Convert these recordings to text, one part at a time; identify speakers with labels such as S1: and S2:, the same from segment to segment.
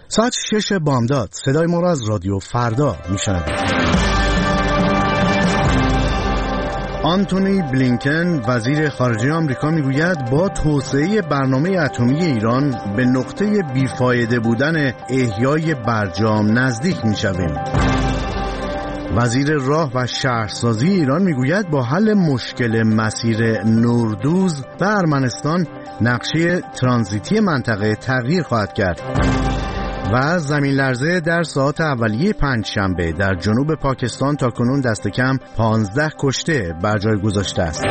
S1: ساعت 6 بامداد صدای ما را از رادیو فردا میشنوید. آنتونی بلینکن وزیر خارجه آمریکا میگوید با توسعه برنامه اتمی ایران به نقطه بیفایده بودن احیای برجام نزدیک میشویم. وزیر راه و شهرسازی ایران میگوید با حل مشکل مسیر نوردوز و ارمنستان نقشه ترانزیتی منطقه تغییر خواهد کرد. و زمین لرزه در ساعات اولیه پنجشنبه در جنوب پاکستان تاکنون دست کم 15 کشته بر جای گذاشته است.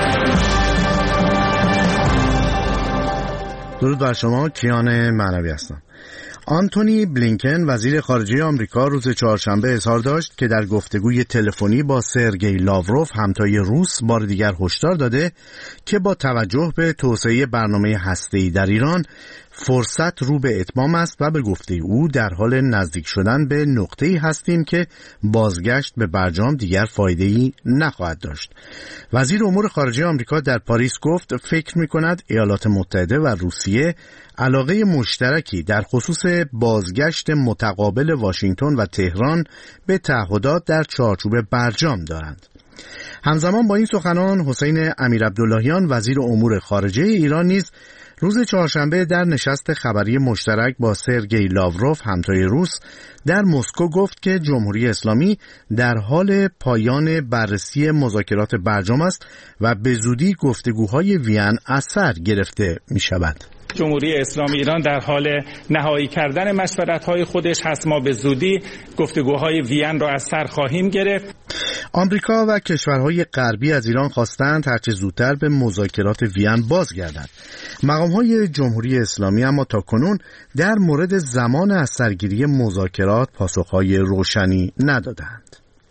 S1: درود بر شما، کیان معنوی هستم. آنتونی بلینکن وزیر خارجه آمریکا روز چهارشنبه اظهار داشت که در گفتگوی تلفنی با سرگئی لاوروف همتای روس بار دیگر هشدار داده که با توجه به توسعه برنامه هسته‌ای در ایران فرصت رو به اتمام است و به گفته او در حال نزدیک شدن به نقطه‌ای هستیم که بازگشت به برجام دیگر فایده‌ای نخواهد داشت. وزیر امور خارجه آمریکا در پاریس گفت فکر می‌کند ایالات متحده و روسیه علاقه مشترکی در خصوص بازگشت متقابل واشنگتن و تهران به تعهدات در چارچوب برجام دارند. همزمان با این سخنان حسین امیرعبداللهیان وزیر امور خارجه ایران نیز روز چهارشنبه در نشست خبری مشترک با سرگئی لاوروف همتای روس در مسکو گفت که جمهوری اسلامی در حال پایان بررسی مذاکرات برجام است و به زودی گفتگوهای وین از سر گرفته می شود.
S2: جمهوری اسلامی ایران در حال نهایی کردن مشورت‌های خودش هست. ما به زودی گفتگوهای وین را از سر خواهیم گرفت.
S1: آمریکا و کشورهای غربی از ایران خواستند هرچه زودتر به مذاکرات وین بازگردند. مقام‌های جمهوری اسلامی اما تاکنون در مورد زمان از سرگیری مذاکرات پاسخ‌های روشنی ندادند.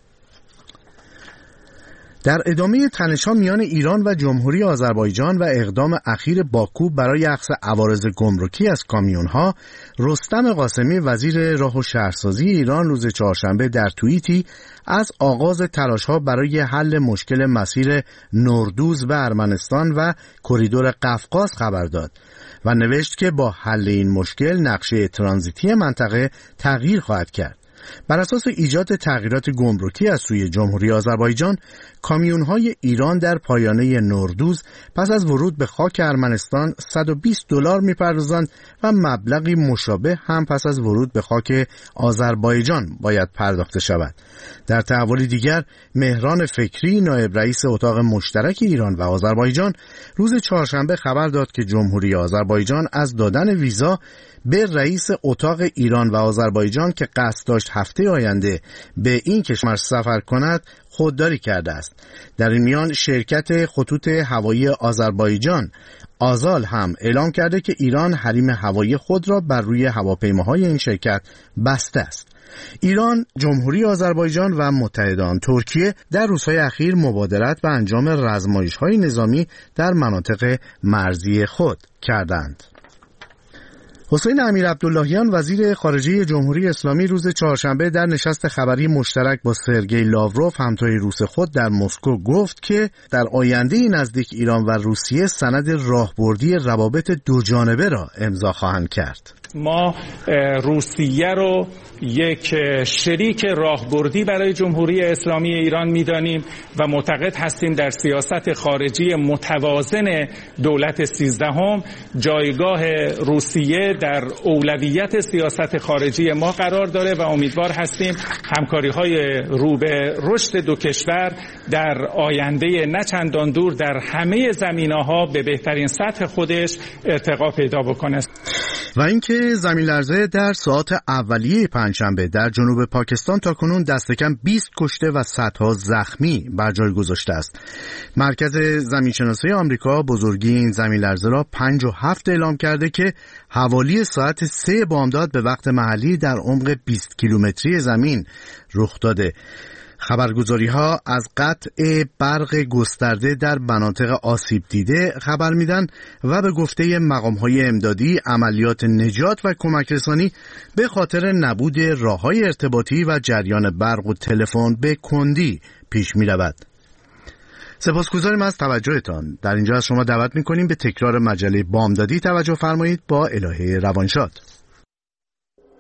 S1: در ادامه تنش‌ها میان ایران و جمهوری آذربایجان و اقدام اخیر باکو برای اخذ عوارض گمرکی از کامیون‌ها، رستم قاسمی وزیر راه و شهرسازی ایران روز چهارشنبه در توییتی از آغاز تلاش‌ها برای حل مشکل مسیر نوردوز به ارمنستان و کریدور قفقاز خبر داد و نوشت که با حل این مشکل نقشه ترانزیتی منطقه تغییر خواهد کرد. بر اساس ایجاد تغییرات گمرکی از سوی جمهوری آذربایجان، کامیون‌های ایران در پایانه نوردوز پس از ورود به خاک ارمنستان $120 می‌پردازند و مبلغی مشابه هم پس از ورود به خاک آذربایجان باید پرداخته شود. در تحولی دیگر، مهران فکری نایب رئیس اتاق مشترک ایران و آذربایجان روز چهارشنبه خبر داد که جمهوری آذربایجان از دادن ویزا به رئیس اتاق ایران و آذربایجان که قصد داشت هفته آینده به این کشور سفر کند خودداری کرده است. در این میان شرکت خطوط هوایی آذربایجان آزال هم اعلام کرده که ایران حریم هوایی خود را بر روی هواپیماهای این شرکت بسته است. ایران، جمهوری آذربایجان و متحدان ترکیه در روزهای اخیر مبادرت به انجام رزمایش‌های نظامی در مناطق مرزی خود کردند. حسین امیرعبداللهیان وزیر خارجه جمهوری اسلامی روز چهارشنبه در نشست خبری مشترک با سرگئی لاوروف همتای روس خود در مسکو گفت که در آینده نزدیک ایران و روسیه سند راهبردی روابط دوجانبه را امضا خواهند کرد.
S2: ما روسیه رو یک شریک راهبردی برای جمهوری اسلامی ایران می‌دانیم و معتقد هستیم در سیاست خارجی متوازن دولت 13 جایگاه روسیه در اولویت سیاست خارجی ما قرار داره و امیدوار هستیم همکاری‌های رو به رشد دو کشور در آینده نه چندان دور در همه زمینه‌ها به بهترین سطح خودش ارتقا پیدا بکنه.
S1: و اینکه زمین لرزه در ساعات اولیه پنجشنبه در جنوب پاکستان تاکنون دست کم 20 کشته و صدها زخمی بر جای گذاشته است. مرکز زمینشناسی آمریکا بزرگی این زمین لرزه را 5.7 اعلام کرده که حوالی ساعت 3 بامداد به وقت محلی در عمق 20 کیلومتری زمین رخ داده. خبرگزاری‌ها از قطع برق گسترده در مناطق آسیب دیده خبر میدن و به گفته مقام‌های امدادی عملیات نجات و کمک رسانی به خاطر نبود راه‌های ارتباطی و جریان برق و تلفن به کندی پیش می‌رود. سپاسگزاریم از توجهتان. در اینجا از شما دعوت می‌کنیم به تکرار مجله بامدادی توجه فرمایید با الهه روانشاد.